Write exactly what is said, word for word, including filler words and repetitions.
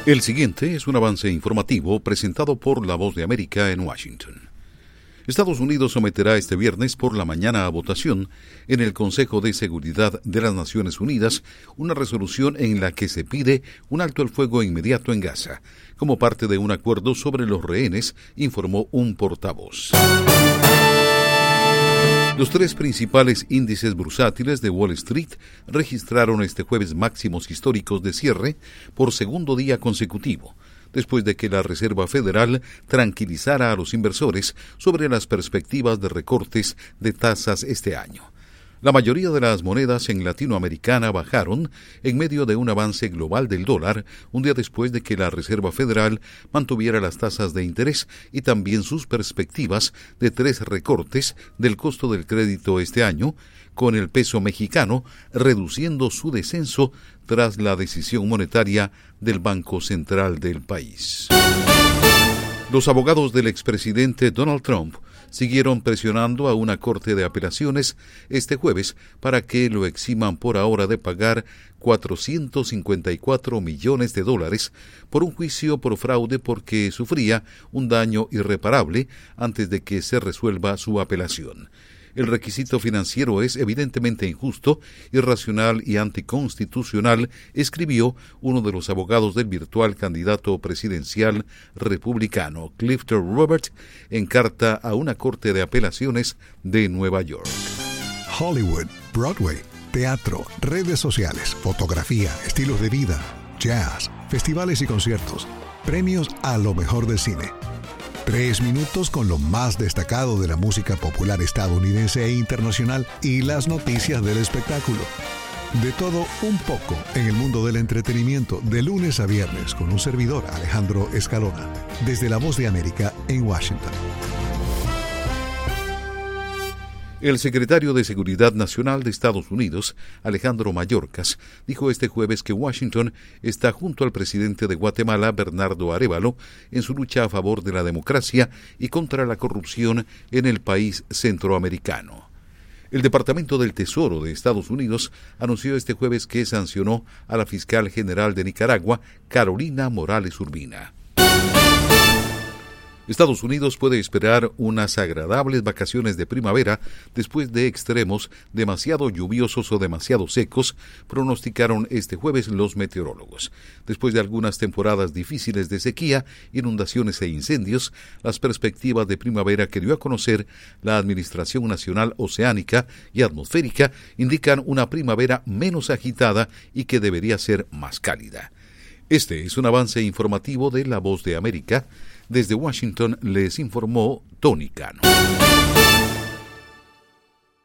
El siguiente es un avance informativo presentado por La Voz de América en Washington. Estados Unidos someterá este viernes por la mañana a votación en el Consejo de Seguridad de las Naciones Unidas una resolución en la que se pide un alto el fuego inmediato en Gaza, como parte de un acuerdo sobre los rehenes, informó un portavoz. Los tres principales índices bursátiles de Wall Street registraron este jueves máximos históricos de cierre por segundo día consecutivo, después de que la Reserva Federal tranquilizara a los inversores sobre las perspectivas de recortes de tasas este año. La mayoría de las monedas en Latinoamericana bajaron en medio de un avance global del dólar, un día después de que la Reserva Federal mantuviera las tasas de interés y también sus perspectivas de tres recortes del costo del crédito este año, con el peso mexicano reduciendo su descenso tras la decisión monetaria del Banco Central del país. Los abogados del expresidente Donald Trump siguieron presionando a una corte de apelaciones este jueves para que lo eximan por ahora de pagar cuatrocientos cincuenta y cuatro millones de dólares por un juicio por fraude porque sufría un daño irreparable antes de que se resuelva su apelación. El requisito financiero es evidentemente injusto, irracional y anticonstitucional, escribió uno de los abogados del virtual candidato presidencial republicano, Clifton Roberts, en carta a una corte de apelaciones de Nueva York. Hollywood, Broadway, teatro, redes sociales, fotografía, estilos de vida, jazz, festivales y conciertos, premios a lo mejor del cine. Tres minutos con lo más destacado de la música popular estadounidense e internacional y las noticias del espectáculo. De todo un poco en el mundo del entretenimiento, de lunes a viernes, con un servidor, Alejandro Escalona, desde La Voz de América en Washington. El secretario de Seguridad Nacional de Estados Unidos, Alejandro Mayorkas, dijo este jueves que Washington está junto al presidente de Guatemala, Bernardo Arévalo, en su lucha a favor de la democracia y contra la corrupción en el país centroamericano. El Departamento del Tesoro de Estados Unidos anunció este jueves que sancionó a la fiscal general de Nicaragua, Carolina Morales Urbina. Estados Unidos puede esperar unas agradables vacaciones de primavera después de extremos demasiado lluviosos o demasiado secos, pronosticaron este jueves los meteorólogos. Después de algunas temporadas difíciles de sequía, inundaciones e incendios, las perspectivas de primavera que dio a conocer la Administración Nacional Oceánica y Atmosférica indican una primavera menos agitada y que debería ser más cálida. Este es un avance informativo de La Voz de América. Desde Washington les informó Tony Cano.